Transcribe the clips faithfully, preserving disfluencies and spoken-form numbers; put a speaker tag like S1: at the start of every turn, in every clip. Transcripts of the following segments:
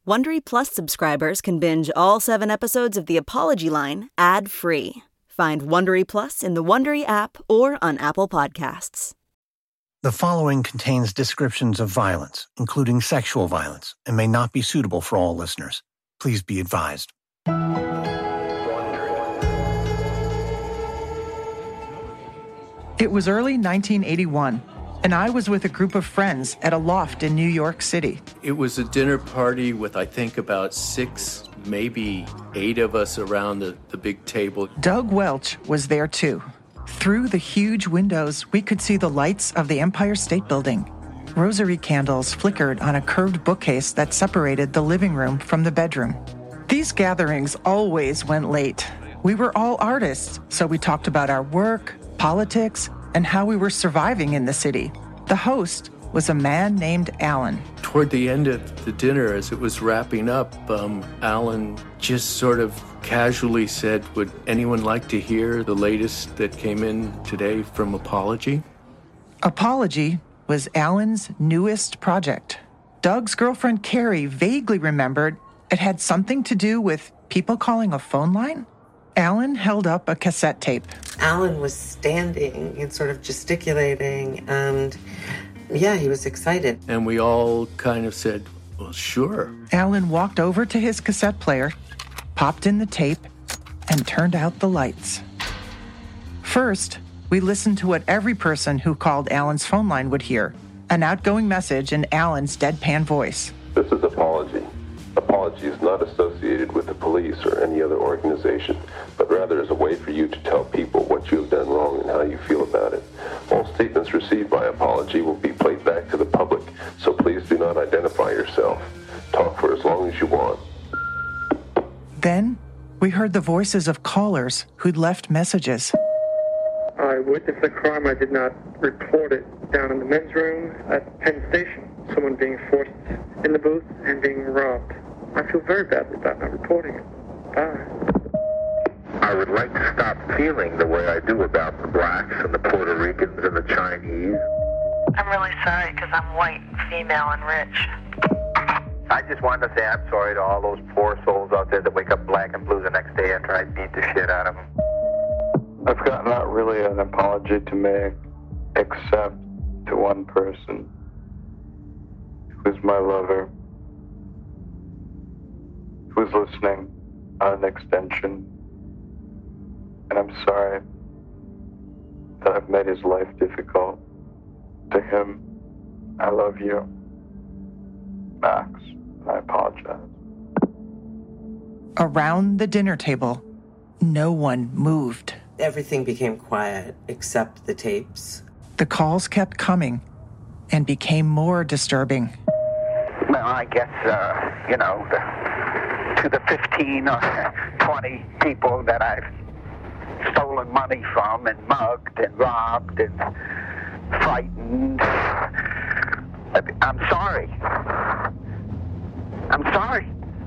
S1: Wondery Plus subscribers can binge all seven episodes of The Apology Line ad-free. Find Wondery Plus in the Wondery app or on Apple Podcasts.
S2: The following contains descriptions of violence, including sexual violence, and may not be suitable for all listeners. Please be advised.
S3: It was early nineteen eighty-one, and I was with a group of friends at a loft in New York City.
S4: It was a dinner party with, I think, about six, maybe eight of us around the, the big table.
S3: Doug Welch was there too. Through the huge windows, we could see the lights of the Empire State Building. Rosary candles flickered on a curved bookcase that separated the living room from the bedroom. These gatherings always went late. We were all artists, so we talked about our work, politics, and how we were surviving in the city. The host was a man named Alan.
S4: Toward the end of the dinner, as it was wrapping up, um, Alan just sort of casually said, would anyone like to hear the latest that came in today from Apology?
S3: Apology was Alan's newest project. Doug's girlfriend, Carrie, vaguely remembered it had something to do with people calling a phone line. Alan held up a cassette tape.
S5: Alan was standing and sort of gesticulating, and yeah, he was excited.
S4: And we all kind of said, well, sure.
S3: Alan walked over to his cassette player, popped in the tape, and turned out the lights. First, we listened to what every person who called Alan's phone line would hear, an outgoing message in Alan's deadpan voice.
S6: This is Apology. Apology is not associated with the police or any other organization, but rather is a way for you to tell people what you have done wrong and how you feel about it. All statements received by Apology will be played back to the public, so please do not identify yourself. Talk for as long as you want.
S3: Then, we heard the voices of callers who'd left messages.
S7: I witnessed a crime. I did not report it. Down in the men's room at Penn Station, someone being forced in the booth and being robbed. I feel very badly about not reporting it. Bye.
S8: I would like to stop feeling the way I do about the blacks and the Puerto Ricans and the Chinese.
S9: I'm really sorry because I'm white, female, and rich.
S8: I just wanted to say I'm sorry to all those poor souls out there that wake up black and blue the next day after I beat the shit out of them.
S10: I've got not really an apology to make, except to one person, who's my lover, who's listening on an extension. And I'm sorry that I've made his life difficult. To him, I love you, Max, and I apologize.
S3: Around the dinner table, no one moved.
S5: Everything became quiet except the tapes.
S3: The calls kept coming and became more disturbing.
S8: Well, I guess, uh, you know, the, to the fifteen or twenty people that I've stolen money from and mugged and robbed and frightened, I'm sorry. I'm sorry.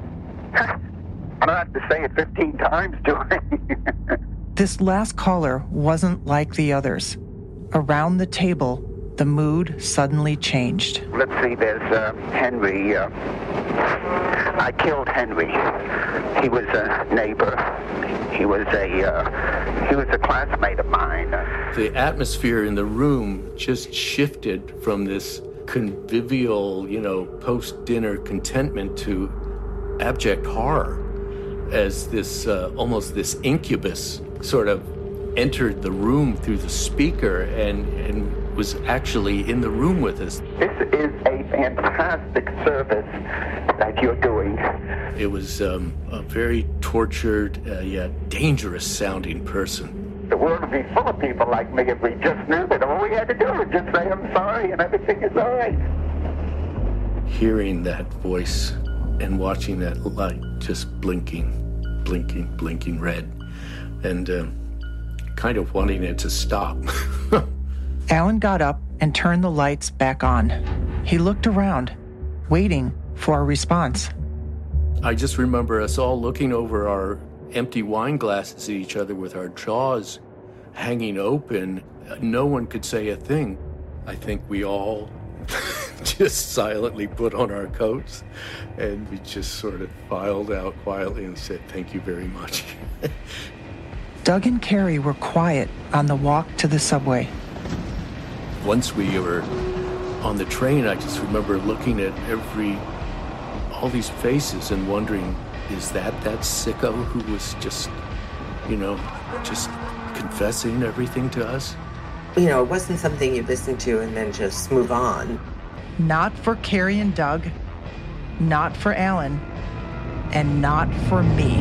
S8: I don't have to say it fifteen times, do I?
S3: This last caller wasn't like the others. Around the table, the mood suddenly changed.
S8: Let's see, there's uh, Henry. Uh, I killed Henry. He was a neighbor. He was a uh, he was a classmate of mine.
S4: The atmosphere in the room just shifted from this convivial, you know, post-dinner contentment to abject horror as this uh, almost this incubus sort of entered the room through the speaker and, and was actually in the room with us.
S8: This is a fantastic service that you're doing.
S4: It was um, a very tortured, uh, yet dangerous-sounding person.
S8: The world would be full of people like me if we just knew that all we had to do was just say, I'm sorry, and everything is all right.
S4: Hearing that voice and watching that light just blinking, blinking, blinking red, and uh, kind of wanting it to stop.
S3: Alan got up and turned the lights back on. He looked around, waiting for a response.
S4: I just remember us all looking over our empty wine glasses at each other with our jaws hanging open. No one could say a thing. I think we all just silently put on our coats, and we just sort of filed out quietly and said, thank you very much.
S3: Doug and Carrie were quiet on the walk to the subway.
S4: Once we were on the train, I just remember looking at every, all these faces and wondering, is that that sicko who was just, you know, just confessing everything to us?
S5: You know, it wasn't something you listen to and then just move on.
S3: Not for Carrie and Doug, not for Alan, and not for me.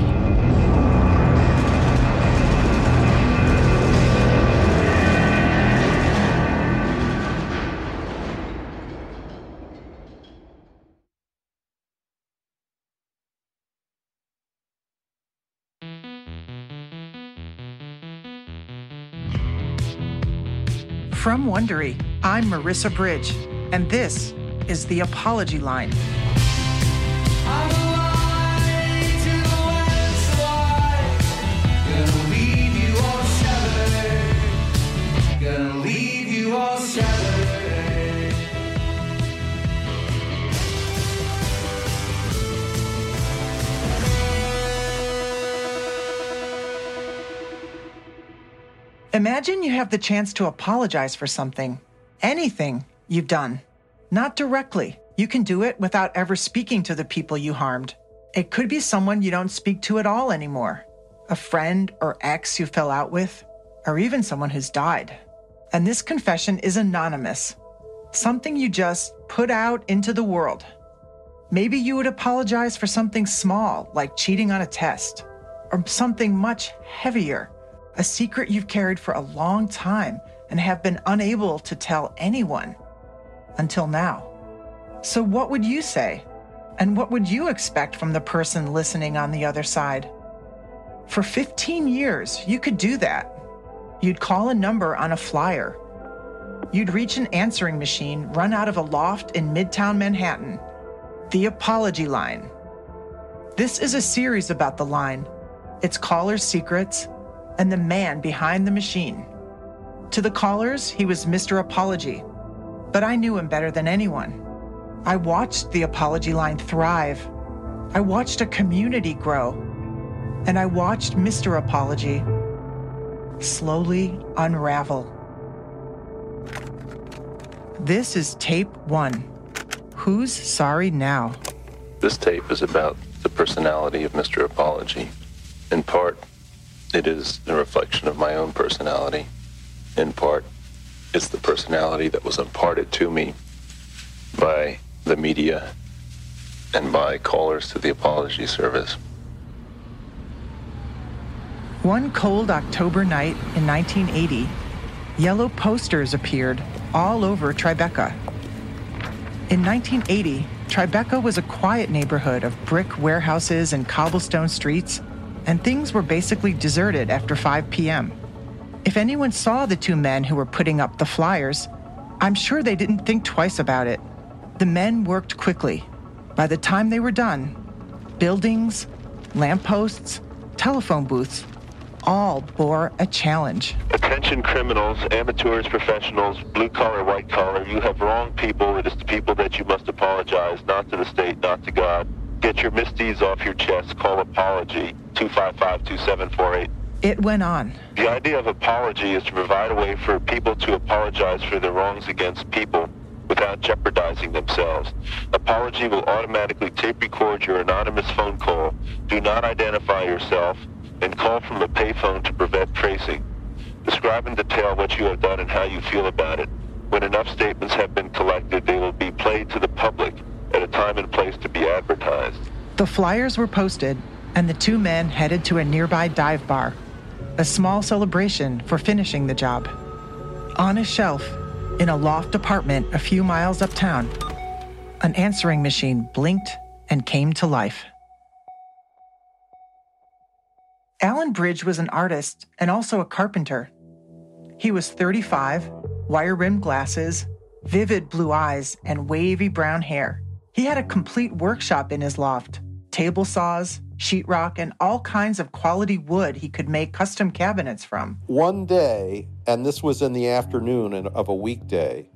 S3: From Wondery, I'm Marissa Bridge, and this is The Apology Line. Imagine you have the chance to apologize for something, anything you've done. Not directly. You can do it without ever speaking to the people you harmed. It could be someone you don't speak to at all anymore, a friend or ex you fell out with, or even someone who's died. And this confession is anonymous, something you just put out into the world. Maybe you would apologize for something small, like cheating on a test, or something much heavier, a secret you've carried for a long time and have been unable to tell anyone until now. So what would you say? And what would you expect from the person listening on the other side? For fifteen years, you could do that. You'd call a number on a flyer. You'd reach an answering machine run out of a loft in Midtown Manhattan. The Apology Line. This is a series about the line, its callers' secrets, and the man behind the machine. To the callers, he was Mister Apology, but I knew him better than anyone. I watched the Apology Line thrive. I watched a community grow, and I watched Mister Apology slowly unravel. This is tape one. Who's sorry now?
S6: This tape is about the personality of Mister Apology. In part, it is a reflection of my own personality. In part, it's the personality that was imparted to me by the media and by callers to the apology service.
S3: One cold October night in nineteen eighty, yellow posters appeared all over Tribeca. In nineteen eighty, Tribeca was a quiet neighborhood of brick warehouses and cobblestone streets, and things were basically deserted after five p.m. If anyone saw the two men who were putting up the flyers, I'm sure they didn't think twice about it. The men worked quickly. By the time they were done, buildings, lampposts, telephone booths, all bore a challenge.
S11: Attention criminals, amateurs, professionals, blue collar, white collar, you have wronged people. It is to people that you must apologize, not to the state, not to God. Get your misdeeds off your chest. Call apology, two five five, two seven four eight.
S3: It went on.
S11: The idea of apology is to provide a way for people to apologize for their wrongs against people without jeopardizing themselves. Apology will automatically tape record your anonymous phone call. Do not identify yourself and call from a payphone to prevent tracing. Describe in detail what you have done and how you feel about it. When enough statements have been collected, they will be played to the public at a time and place to be advertised.
S3: The flyers were posted, and the two men headed to a nearby dive bar, a small celebration for finishing the job. On a shelf, in a loft apartment a few miles uptown, an answering machine blinked and came to life. Alan Bridge was an artist and also a carpenter. He was thirty-five, wire-rimmed glasses, vivid blue eyes, and wavy brown hair. He had a complete workshop in his loft, table saws, sheetrock, and all kinds of quality wood he could make custom cabinets from.
S12: One day, and this was in the afternoon of a weekday,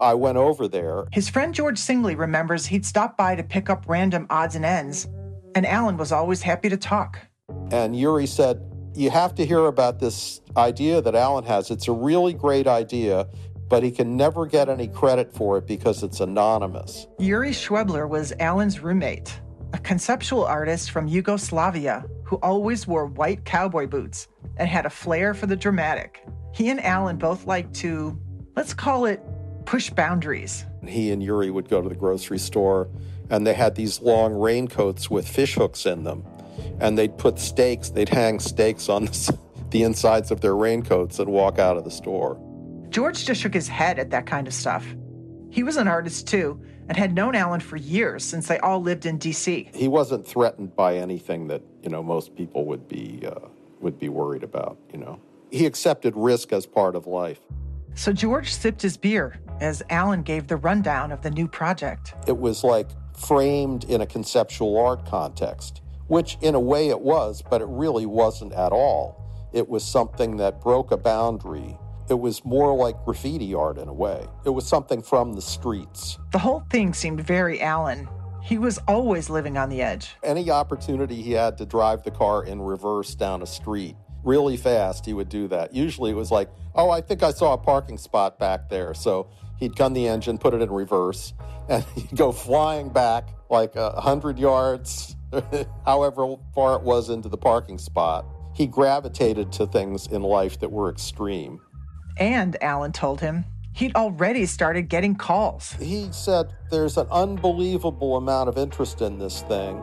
S12: I went over there.
S3: His friend George Singley remembers he'd stop by to pick up random odds and ends, and Alan was always happy to talk.
S12: And Yuri said, you have to hear about this idea that Alan has. It's a really great idea, but he can never get any credit for it because it's anonymous.
S3: Yuri Schwebler was Alan's roommate, a conceptual artist from Yugoslavia who always wore white cowboy boots and had a flair for the dramatic. He and Alan both liked to, let's call it, push boundaries.
S12: He and Yuri would go to the grocery store, and they had these long raincoats with fish hooks in them. And they'd put stakes, they'd hang stakes on the, the insides of their raincoats and walk out of the store.
S3: George just shook his head at that kind of stuff. He was an artist, too, and had known Alan for years since they all lived in D C.
S12: He wasn't threatened by anything that, you know, most people would be uh, would be worried about, you know. He accepted risk as part of life.
S3: So George sipped his beer as Alan gave the rundown of the new project.
S12: It was like framed in a conceptual art context, which in a way it was, but it really wasn't at all. It was something that broke a boundary. It was more like graffiti art in a way. It was something from the streets.
S3: The whole thing seemed very Alan. He was always living on the edge.
S12: Any opportunity he had to drive the car in reverse down a street really fast, he would do that. Usually it was like, oh, I think I saw a parking spot back there. So he'd gun the engine, put it in reverse, and he'd go flying back like a hundred yards, however far it was into the parking spot. He gravitated to things in life that were extreme.
S3: And Alan told him he'd already started getting calls.
S12: He said there's an unbelievable amount of interest in this thing.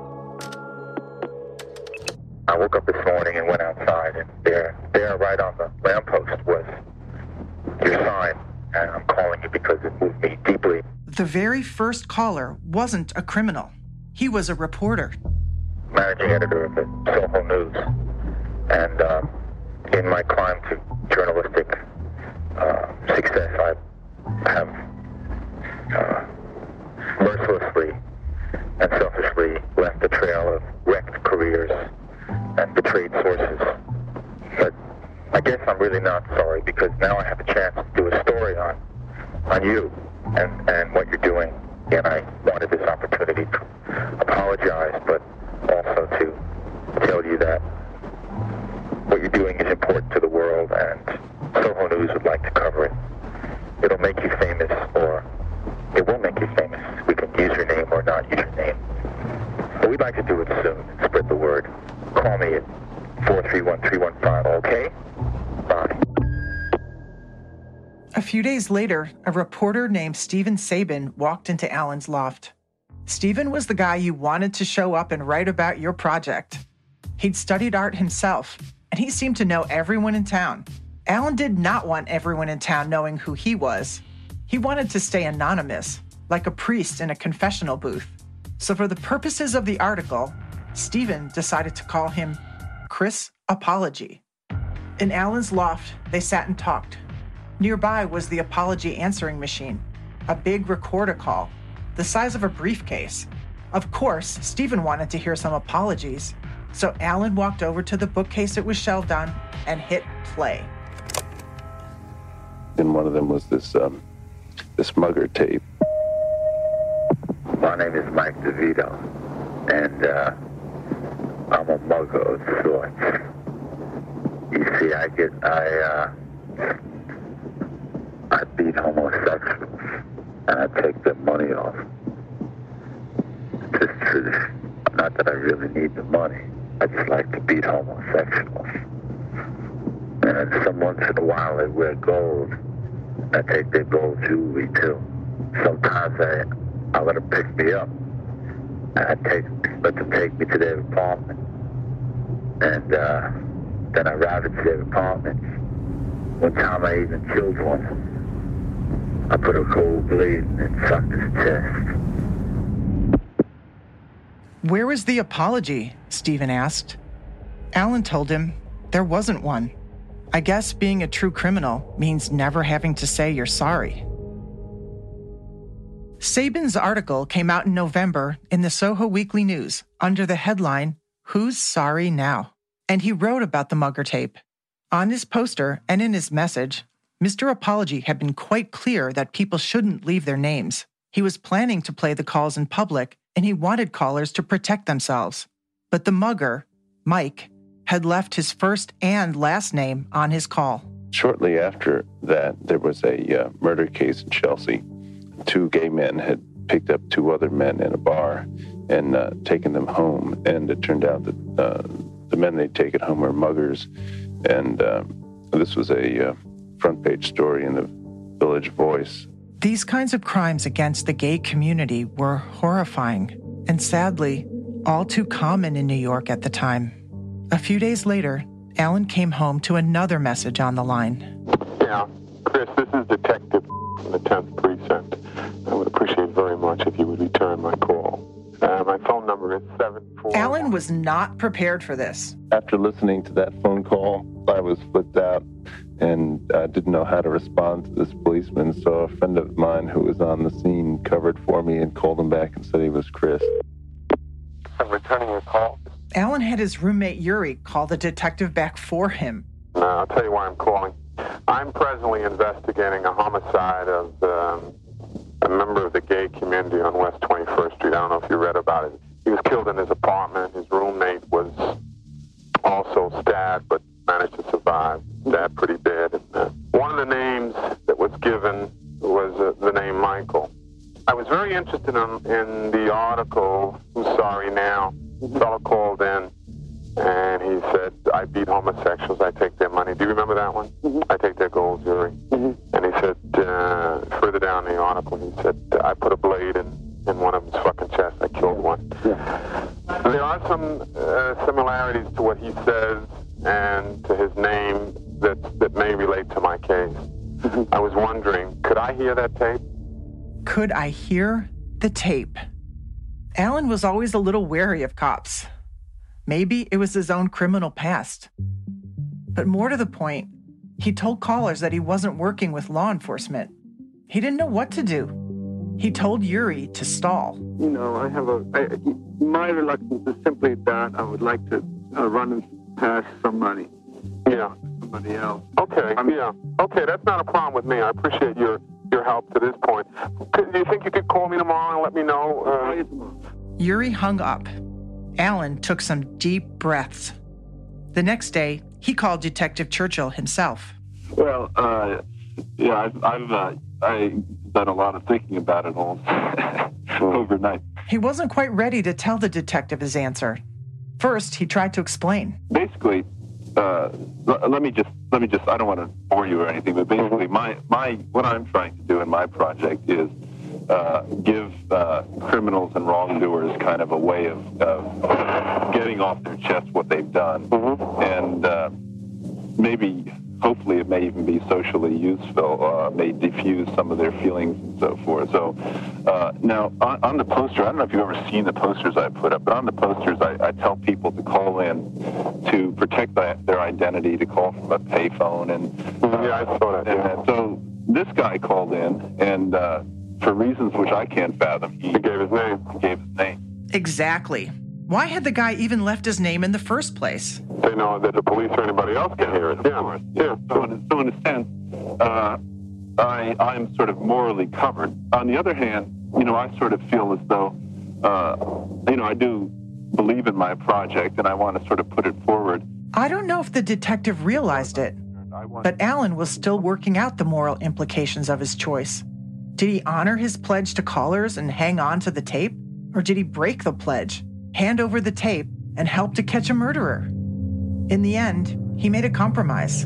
S8: I woke up this morning and went outside, and there, there right on the lamppost was your sign, and I'm calling you because it moved me deeply.
S3: The very first caller wasn't a criminal. He was a reporter.
S8: Managing editor of the Soho News, and uh, in my climb to journalistic uh, success, I have uh, mercilessly and selfishly left a trail of wrecked careers and betrayed sources. But I guess I'm really not sorry, because now I have a chance to do a story on on you and, and what you're doing. And I wanted this opportunity to apologize, but also to tell you that what you're doing is important to the world, and Soho News would like to cover it. It'll make you famous, or it will make you famous. We can use your name or not use your name. But we'd like to do it soon and spread the word. Call me at four three one, three one five, okay? Bye.
S3: A few days later, a reporter named Stephen Sabin walked into Alan's loft. Stephen was the guy you wanted to show up and write about your project. He'd studied art himself, and he seemed to know everyone in town. Alan did not want everyone in town knowing who he was. He wanted to stay anonymous, like a priest in a confessional booth. So for the purposes of the article, Stephen decided to call him Chris Apology. In Alan's loft, they sat and talked. Nearby was the Apology answering machine, a big recorder call, the size of a briefcase. Of course, Stephen wanted to hear some apologies, so Alan walked over to the bookcase it was shelved on and hit play.
S6: And one of them was this um, this mugger tape.
S8: My name is Mike DeVito, and uh, I'm a mugger of sorts. You see, I get, I, uh, I beat homosexuals, and I take their money off. It's just truth. Not that I really need the money. I just like to beat homosexuals. And some once in a while they wear gold. I take their gold jewelry too. Sometimes I, I let them pick me up. And I take, let them take me to their apartment. And uh, then I routed to their apartment. One time I even killed one. I put a cold blade and sucked his chest.
S3: Where was the apology? Stephen asked. Alan told him there wasn't one. I guess being a true criminal means never having to say you're sorry. Sabin's article came out in November in the Soho Weekly News under the headline, Who's Sorry Now? And he wrote about the mugger tape. On his poster and in his message, Mister Apology had been quite clear that people shouldn't leave their names. He was planning to play the calls in public, and he wanted callers to protect themselves. But the mugger, Mike, had left his first and last name on his call.
S6: Shortly after that, there was a uh, murder case in Chelsea. Two gay men had picked up two other men in a bar and uh, taken them home, and it turned out that uh, the men they'd taken home were muggers, and uh, this was a uh, front-page story in the Village Voice.
S3: These kinds of crimes against the gay community were horrifying and sadly all too common in New York at the time. A few days later, Alan came home to another message on the line.
S13: Yeah, Chris, this is Detective from the tenth Precinct. I would appreciate very much if you would return my call. Uh, my phone number is seven four...
S3: Alan was not prepared for this.
S6: After listening to that phone call, I was flipped out and I uh, didn't know how to respond to this policeman, so a friend of mine who was on the scene covered for me and called him back and said he was Chris.
S13: I'm returning your call.
S3: Alan had his roommate Yuri call the detective back for him.
S13: No, I'll tell you why I'm calling. I'm presently investigating a homicide of um, a member of the gay community on West twenty-first Street. I don't know if you read about it. He was killed in his apartment. His roommate was also stabbed, but managed to survive. Stabbed pretty bad. And, uh, one of the names that was given was uh, the name Michael. I was very interested in, in the article, Who's Sorry Now? A fellow called in, and he said, I beat homosexuals, I take their money. Do you remember that one? Mm-hmm. I take their gold, Yuri. Mm-hmm. And he said, uh, further down the article, he said, I put a blade in, in one of his fucking chests, I killed one. Yeah. There are some uh, similarities to what he says and to his name that, that may relate to my case. Mm-hmm. I was wondering, could I hear that tape?
S3: Could I hear the tape? Alan was always a little wary of cops. Maybe it was his own criminal past. But more to the point, he told callers that he wasn't working with law enforcement. He didn't know what to do. He told Yuri to stall.
S13: You know, I have a... I, my reluctance is simply that I would like to uh, run past somebody. Yeah. Somebody else. Okay, I mean, yeah. Okay, that's not a problem with me. I appreciate your... your help to this point. Could, do you think you could call me tomorrow and let me know? Uh...
S3: Yuri hung up. Alan took some deep breaths. The next day, he called Detective Churchill himself.
S10: Well, uh, yeah, I've, I've uh, I've done a lot of thinking about it all overnight.
S3: He wasn't quite ready to tell the detective his answer. First, he tried to explain.
S10: Basically, uh, l- let me just let me just I don't want to bore you or anything, but basically, my my what I'm trying to do in my project is uh, give uh, criminals and wrongdoers kind of a way of, of getting off their chest what they've done, mm-hmm. and uh, maybe. Hopefully it may even be socially useful, uh, may diffuse some of their feelings and so forth. So uh, now on, on the poster, I don't know if you've ever seen the posters I put up, but on the posters I, I tell people to call in to protect the, their identity, to call from a payphone. And uh, yeah, I saw that. And, yeah. So this guy called in, and uh, for reasons which I can't fathom, he, he gave his name. He gave his name.
S3: Exactly. Why had the guy even left his name in the first place?
S13: They know that the police or anybody else can hear it.
S10: Of yeah. course. Yeah. So in, so in a sense, uh, I, I'm sort of morally covered. On the other hand, you know, I sort of feel as though, uh, you know, I do believe in my project and I want to sort of put it forward.
S3: I don't know if the detective realized it, but Alan was still working out the moral implications of his choice. Did he honor his pledge to callers and hang on to the tape? Or did he break the pledge, hand over the tape, and help to catch a murderer? In the end, he made a compromise.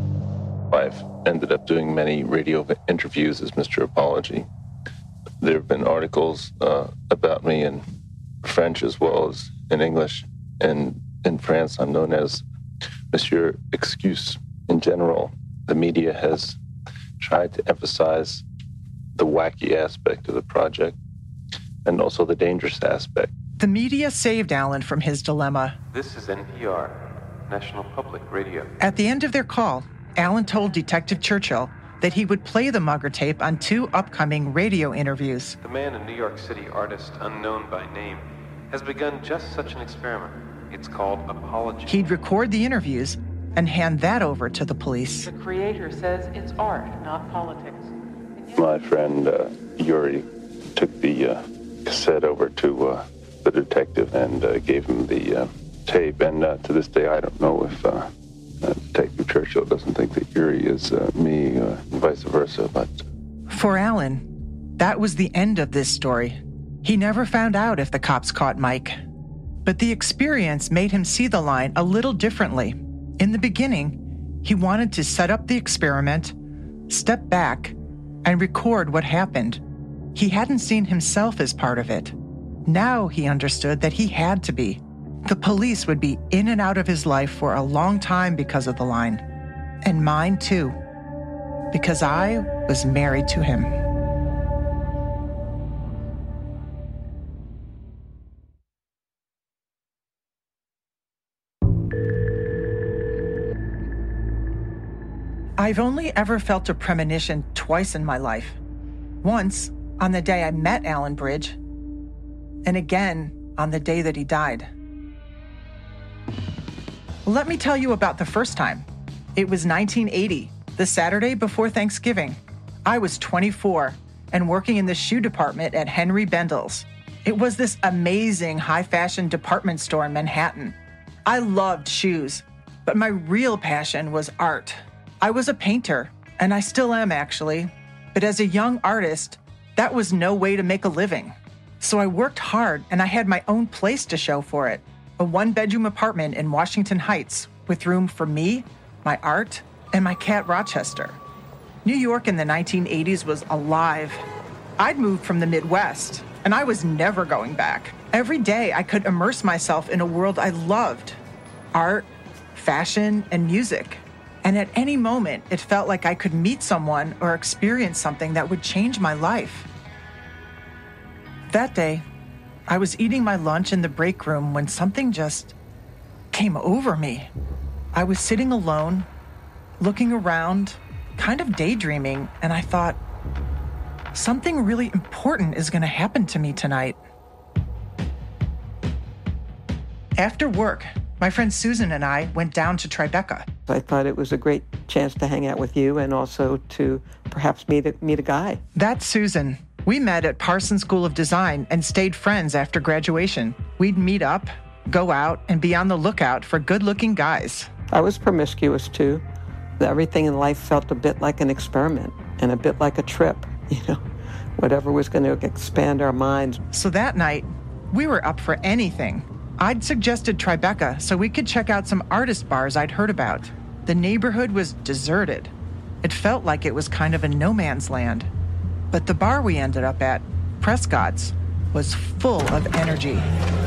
S6: I've ended up doing many radio interviews as Mister Apology. There have been articles uh, about me in French as well as in English. And in France, I'm known as Monsieur Excuse. In general, the media has tried to emphasize the wacky aspect of the project and also the dangerous aspect.
S3: The media saved Alan from his dilemma.
S14: This is N P R, National Public Radio.
S3: At the end of their call, Alan told Detective Churchill that he would play the mugger tape on two upcoming radio interviews.
S14: The man, a New York City artist unknown by name, has begun just such an experiment. It's called Apology.
S3: He'd record the interviews and hand that over to the police.
S15: The creator says it's art, not politics.
S6: My friend uh, Yuri took the uh, cassette over to uh, the detective and uh, gave him the uh, tape. And uh, to this day, I don't know if uh, uh, Detective Churchill doesn't think that Yuri is uh, me, uh, and vice versa. But
S3: for Alan, that was the end of this story. He never found out if the cops caught Mike. But the experience made him see the line a little differently. In the beginning, he wanted to set up the experiment, step back, and record what happened. He hadn't seen himself as part of it. Now he understood that he had to be. The police would be in and out of his life for a long time because of the line. And mine too. Because I was married to him. I've only ever felt a premonition twice in my life. Once, on the day I met Alan Bridge, and again on the day that he died. Let me tell you about the first time. It was nineteen eighty, the Saturday before Thanksgiving. I was twenty-four and working in the shoe department at Henry Bendel's. It was this amazing high-fashion department store in Manhattan. I loved shoes, but my real passion was art. I was a painter, and I still am actually, but as a young artist, that was no way to make a living. So I worked hard, and I had my own place to show for it, a one-bedroom apartment in Washington Heights with room for me, my art, and my cat Rochester. New York in the nineteen eighties was alive. I'd moved from the Midwest, and I was never going back. Every day I could immerse myself in a world I loved, art, fashion, and music. And at any moment, it felt like I could meet someone or experience something that would change my life. That day, I was eating my lunch in the break room when something just came over me. I was sitting alone, looking around, kind of daydreaming, and I thought, something really important is going to happen to me tonight. After work, my friend Susan and I went down to Tribeca.
S16: I thought it was a great chance to hang out with you and also to perhaps meet a, meet a guy.
S3: That's Susan. We met at Parsons School of Design and stayed friends after graduation. We'd meet up, go out, and be on the lookout for good-looking guys.
S16: I was promiscuous, too. Everything in life felt a bit like an experiment and a bit like a trip, you know, whatever was going to expand our minds.
S3: So that night, we were up for anything. I'd suggested Tribeca so we could check out some artist bars I'd heard about. The neighborhood was deserted. It felt like it was kind of a no man's land. But the bar we ended up at, Prescott's, was full of energy.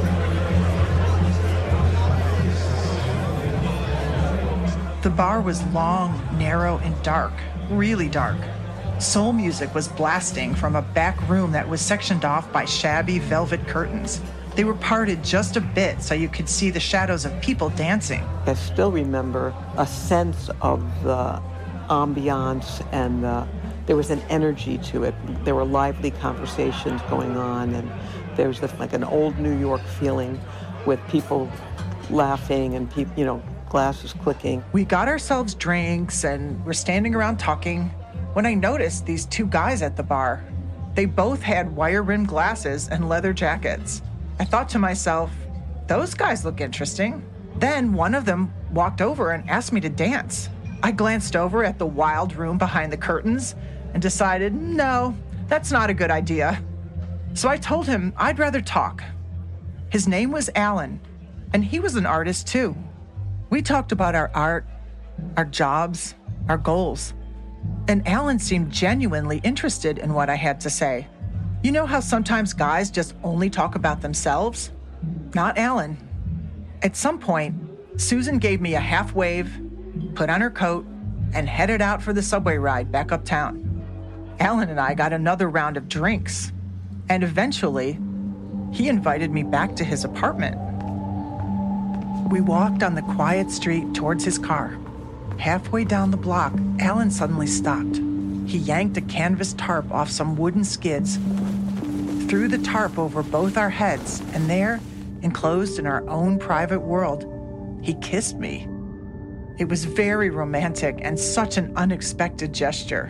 S3: The bar was long, narrow, and dark, really dark. Soul music was blasting from a back room that was sectioned off by shabby velvet curtains. They were parted just a bit so you could see the shadows of people dancing.
S16: I still remember a sense of the ambiance, and uh, there was an energy to it. There were lively conversations going on, and there was this, like an old New York feeling with people laughing and people, you know, glasses clicking.
S3: We got ourselves drinks and were standing around talking when I noticed these two guys at the bar. They both had wire-rimmed glasses and leather jackets. I thought to myself, those guys look interesting. Then one of them walked over and asked me to dance. I glanced over at the wild room behind the curtains and decided, no, that's not a good idea. So I told him I'd rather talk. His name was Alan, and he was an artist too. We talked about our art, our jobs, our goals. And Alan seemed genuinely interested in what I had to say. You know how sometimes guys just only talk about themselves? Not Alan. At some point, Susan gave me a half wave, put on her coat, and headed out for the subway ride back uptown. Alan and I got another round of drinks, and eventually, he invited me back to his apartment. We walked on the quiet street towards his car. Halfway down the block, Alan suddenly stopped. He yanked a canvas tarp off some wooden skids, threw the tarp over both our heads, and there, enclosed in our own private world, he kissed me. It was very romantic and such an unexpected gesture.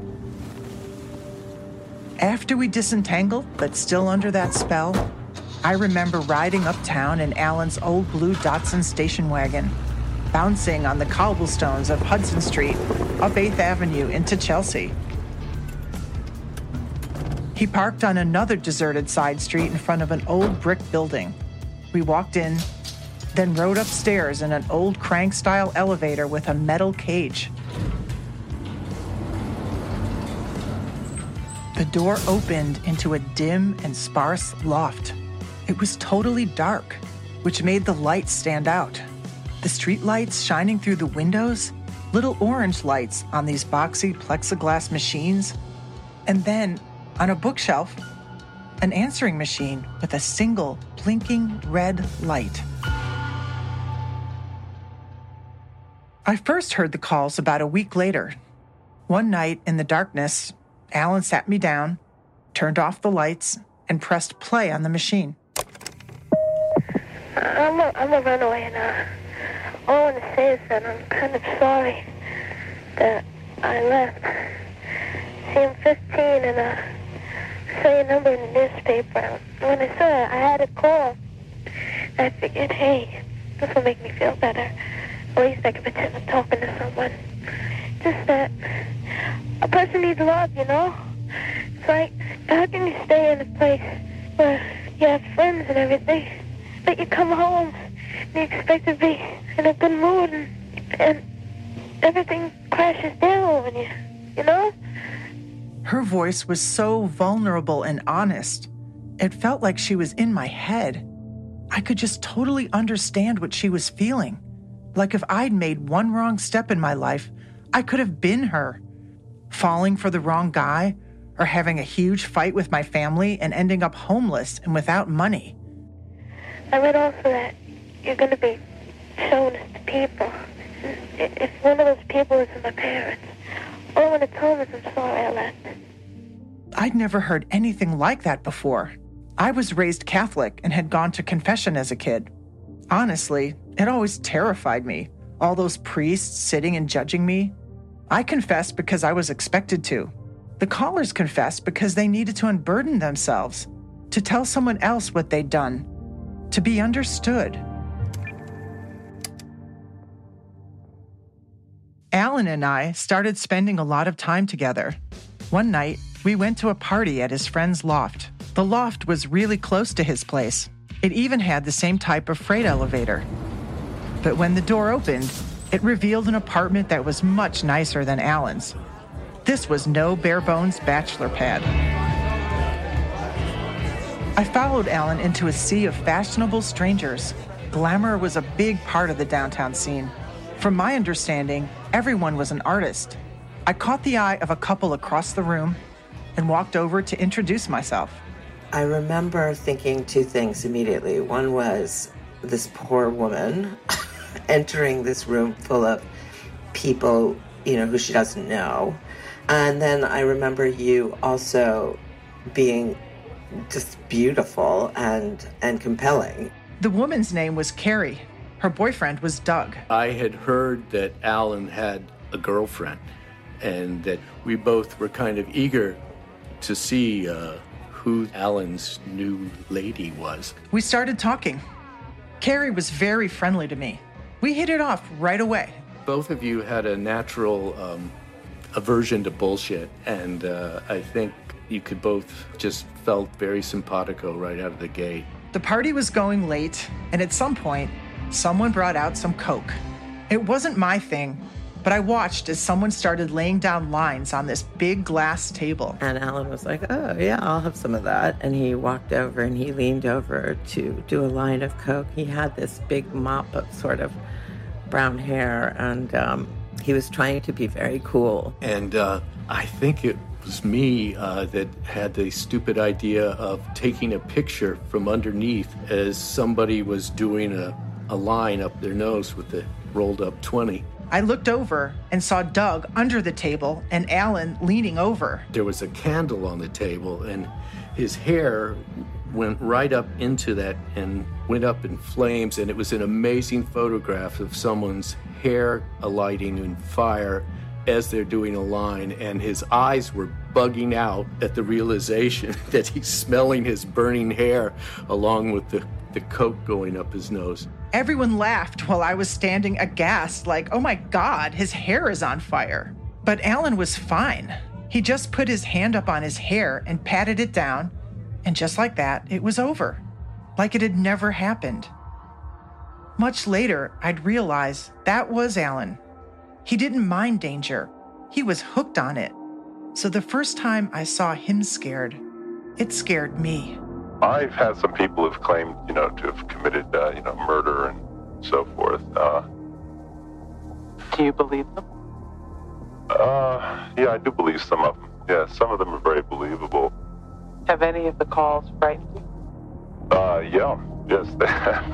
S3: After we disentangled, but still under that spell, I remember riding uptown in Alan's old blue Datsun station wagon, bouncing on the cobblestones of Hudson Street, up eighth Avenue into Chelsea. He parked on another deserted side street in front of an old brick building. We walked in, then rode upstairs in an old crank-style elevator with a metal cage. The door opened into a dim and sparse loft. It was totally dark, which made the lights stand out. The street lights shining through the windows, little orange lights on these boxy plexiglass machines, and then, on a bookshelf, an answering machine with a single blinking red light. I first heard the calls about a week later. One night in the darkness, Alan sat me down, turned off the lights, and pressed play on the machine.
S17: I'm a, I'm a runaway, and uh, all I want to say is that I'm kind of sorry that I left. See, I'm fifteen, and uh, I saw your number in the newspaper. When I saw it, I had a call. I figured, hey, this will make me feel better. At least I can pretend I'm talking to someone. Just that a person needs love, you know? It's like, how can you stay in a place where you have friends and everything, but you come home and you expect to be in a good mood and, and everything crashes down on you, you know?
S3: Her voice was so vulnerable and honest. It felt like she was in my head. I could just totally understand what she was feeling. Like if I'd made one wrong step in my life, I could have been her. Falling for the wrong guy, or having a huge fight with my family and ending up homeless and without money.
S17: I read also that you're going to be shown as to people. If one of those people is my parents, all I want to tell them is I'm sorry I left.
S3: I'd never heard anything like that before. I was raised Catholic and had gone to confession as a kid. Honestly, it always terrified me, all those priests sitting and judging me. I confessed because I was expected to. The callers confessed because they needed to unburden themselves, to tell someone else what they'd done, to be understood. Alan and I started spending a lot of time together. One night, we went to a party at his friend's loft. The loft was really close to his place. It even had the same type of freight elevator. But when the door opened, it revealed an apartment that was much nicer than Alan's. This was no bare-bones bachelor pad. I followed Alan into a sea of fashionable strangers. Glamour was a big part of the downtown scene. From my understanding, everyone was an artist. I caught the eye of a couple across the room and walked over to introduce myself.
S5: I remember thinking two things immediately. One was this poor woman entering this room full of people, you know, who she doesn't know. And then I remember you also being just beautiful and, and compelling.
S3: The woman's name was Carrie. Her boyfriend was Doug.
S4: I had heard that Alan had a girlfriend and that we both were kind of eager to see uh, who Alan's new lady was.
S3: We started talking. Carrie was very friendly to me. We hit it off right away.
S4: Both of you had a natural um, aversion to bullshit, and uh, I think you could both just felt very simpatico right out of the gate.
S3: The party was going late, and at some point, someone brought out some Coke. It wasn't my thing, but I watched as someone started laying down lines on this big glass table.
S18: And Alan was like, oh, yeah, I'll have some of that. And he walked over and he leaned over to do a line of Coke. He had this big mop of sort of brown hair, and um, he was trying to be very cool.
S4: And uh, I think it was me uh, that had the stupid idea of taking a picture from underneath as somebody was doing a, a line up their nose with the rolled up twenty.
S3: I looked over and saw Doug under the table and Alan leaning over.
S4: There was a candle on the table, and his hair went right up into that and went up in flames, and it was an amazing photograph of someone's hair alighting in fire as they're doing a line, and his eyes were bugging out at the realization that he's smelling his burning hair along with the, the coke going up his nose.
S3: Everyone laughed while I was standing aghast, like, oh my God, his hair is on fire. But Alan was fine. He just put his hand up on his hair and patted it down, and just like that, it was over, like it had never happened. Much later, I'd realize that was Alan. He didn't mind danger. He was hooked on it. So the first time I saw him scared, it scared me.
S11: I've had some people who've claimed, you know, to have committed, uh, you know, murder and so forth. Uh,
S15: Do you believe them?
S11: Uh, yeah, I do believe some of them. Yeah, some of them are very believable.
S15: Have any of the calls frightened you?
S11: Uh, yeah, yes, they have.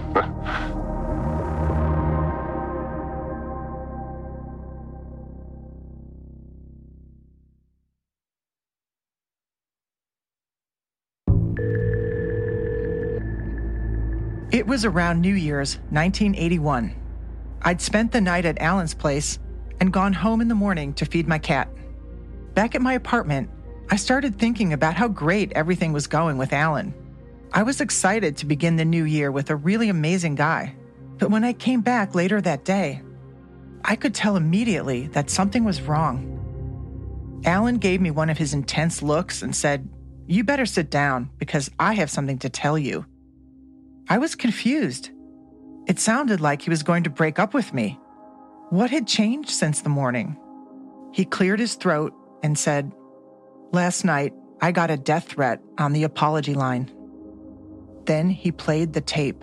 S3: It was around New Year's, nineteen eighty-one. I'd spent the night at Alan's place and gone home in the morning to feed my cat. Back at my apartment, I started thinking about how great everything was going with Alan. I was excited to begin the new year with a really amazing guy. But when I came back later that day, I could tell immediately that something was wrong. Alan gave me one of his intense looks and said, "You better sit down because I have something to tell you." I was confused. It sounded like he was going to break up with me. What had changed since the morning? He cleared his throat and said, "Last night, I got a death threat on the apology line." Then he played the tape.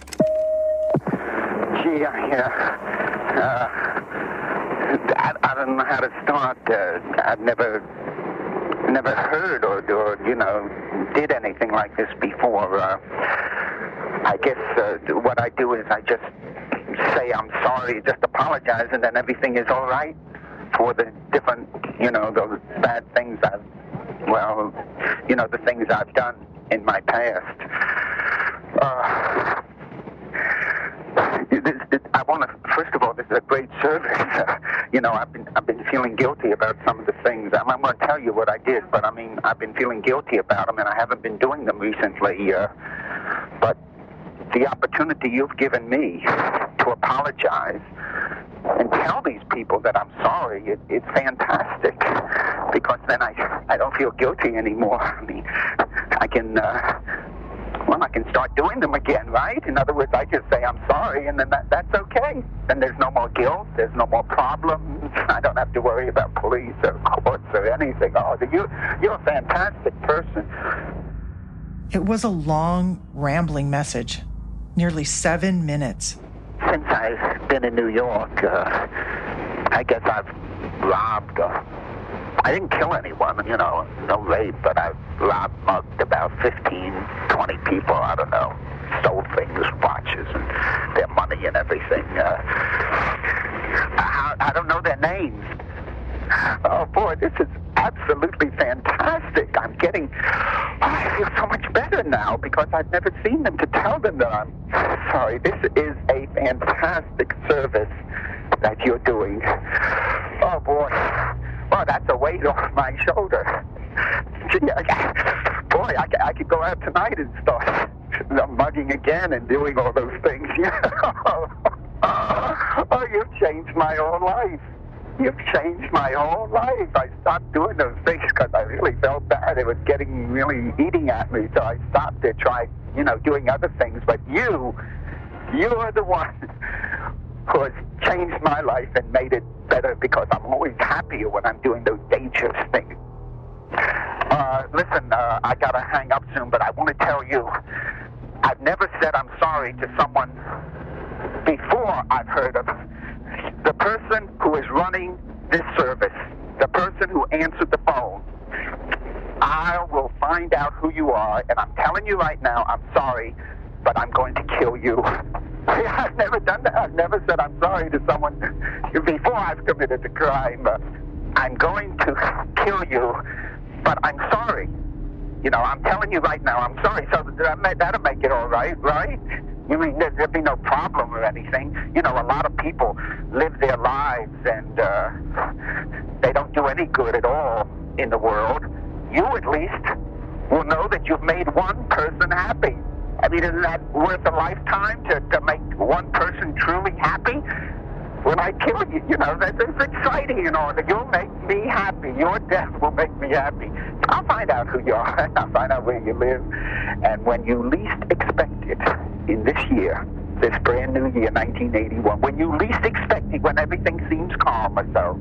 S8: Gee, I, uh, uh, I, I don't know how to start. Uh, I've never, never heard or, or, you know, did anything like this before. Uh, I guess uh, what I do is I just say I'm sorry, just apologize, and then everything is all right for the different, you know, those bad things I've, well, you know, the things I've done in my past. Uh, this, this, I want to, first of all, this is a great service. Uh, you know, I've been I've been feeling guilty about some of the things. I'm, I'm going to tell you what I did, but I mean, I've been feeling guilty about them, and I haven't been doing them recently. Uh, but the opportunity you've given me to apologize and tell these people that I'm sorry, it, it's fantastic, because then I, I don't feel guilty anymore. I mean, I can, uh, well, I can start doing them again, right? In other words, I just say I'm sorry, and then that, that's okay. Then there's no more guilt, there's no more problems. I don't have to worry about police or courts or anything. Oh, you, you're a fantastic person.
S3: It was a long, rambling message, nearly seven minutes.
S8: Since I've been in New York, uh, I guess I've robbed. Uh, I didn't kill anyone, you know, no rape, but I've robbed, mugged about fifteen, twenty people, I don't know. Stole things, watches, and their money and everything. Uh, I, I don't know their names. Oh, boy, this is absolutely fantastic. I'm getting, oh, I feel so much better now because I've never seen them to tell them that I'm sorry. This is a fantastic service that you're doing. Oh, boy. Well, that's a weight off my shoulder. Gee, I, boy, I, I could go out tonight and start mugging again and doing all those things. Oh, you've changed my whole life. You've changed my whole life. I stopped doing those things because I really felt bad. It was getting really eating at me, so I stopped to try, you know, doing other things. But you, you are the one who has changed my life and made it better, because I'm always happier when I'm doing those dangerous things. Uh, listen, uh, I gotta hang up soon, but I want to tell you, I've never said I'm sorry to someone before I've heard of the person who is running this service, the person who answered the phone. I will find out who you are, and I'm telling you right now, I'm sorry, but I'm going to kill you. I've never done that. I've never said I'm sorry to someone before I've committed a crime. I'm going to kill you, but I'm sorry. You know, I'm telling you right now, I'm sorry, so that, that'll make it all right, right? You mean there, there'll be no problem or anything? You know, a lot of people live their lives and uh, they don't do any good at all in the world. You, at least, will know that you've made one person happy. I mean, isn't that worth a lifetime to, to make one person truly happy? When I kill you, you know, that, that's exciting and all. That you'll make me happy. Your death will make me happy. I'll find out who you are. I'll find out where you live. And when you least expect it, in this year, this brand new year, nineteen eighty-one, when you least expect it, when everything seems calm or so,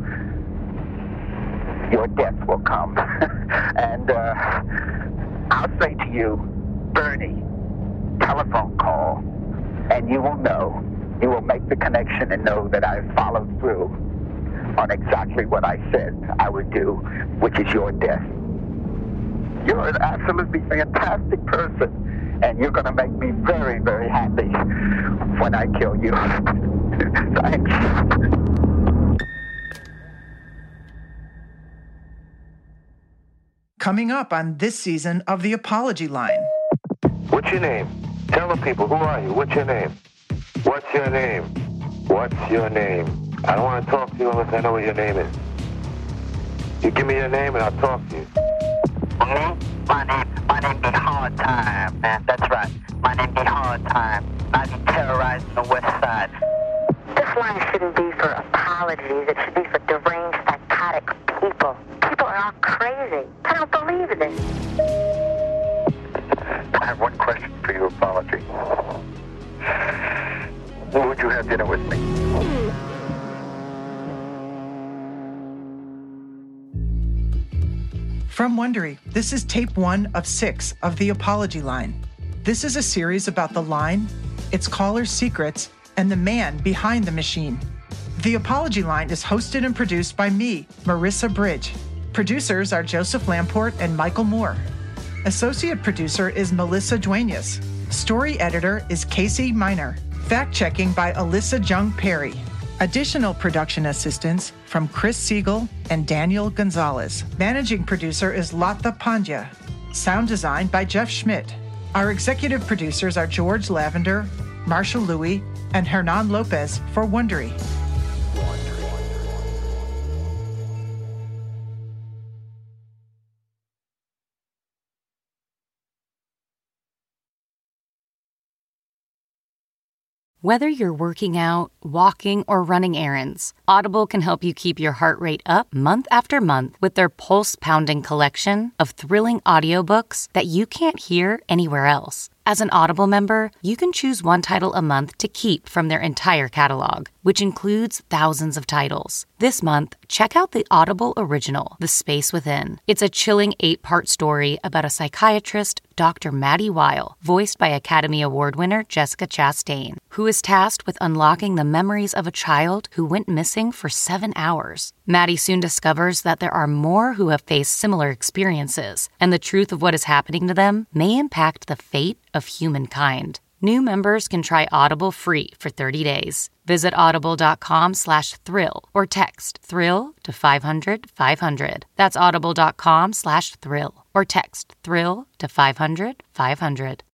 S8: your death will come. And uh, I'll say to you, Bernie, telephone call, and you will know. You will make the connection and know that I've followed through on exactly what I said I would do, which is your death. You're an absolutely fantastic person, and you're going to make me very, very happy when I kill you. Thanks.
S3: Coming up on this season of The Apology Line.
S11: What's your name? Tell the people, who are you? What's your name? What's your name? What's your name? I don't want to talk to you unless I know what your name is. You give me your name and I'll talk to you.
S8: Mm-hmm. My name, my name be Hard Time, man. That's right. My name be Hard Time. I be terrorizing the West Side.
S9: This line shouldn't be for apologies. It should be for deranged, psychotic people. People are all crazy. I don't believe this.
S8: I have one question for you, Apology. Would you have dinner with me?
S3: From Wondery, this is tape one of six of The Apology Line. This is a series about the line, its caller's secrets, and the man behind the machine. The Apology Line is hosted and produced by me, Marissa Bridge. Producers are Joseph Lamport and Michael Moore. Associate producer is Melissa Duenas. Story editor is Casey Miner. Fact-checking by Alyssa Jung Perry. Additional production assistance from Chris Siegel and Daniel Gonzalez. Managing producer is Latha Pandya. Sound design by Jeff Schmidt. Our executive producers are George Lavender, Marshall Louis, and Hernan Lopez for Wondery.
S19: Whether you're working out, walking, or running errands, Audible can help you keep your heart rate up month after month with their pulse-pounding collection of thrilling audiobooks that you can't hear anywhere else. As an Audible member, you can choose one title a month to keep from their entire catalog, which includes thousands of titles. This month, check out the Audible original, The Space Within. It's a chilling eight-part story about a psychiatrist, Doctor Maddie Weil, voiced by Academy Award winner Jessica Chastain, who is tasked with unlocking the memories of a child who went missing for seven hours. Maddie soon discovers that there are more who have faced similar experiences, and the truth of what is happening to them may impact the fate of humankind. New members can try Audible free for thirty days. Visit audible.com slash thrill or text thrill to five hundred five hundred. That's audible.com slash thrill or text thrill to five hundred five hundred.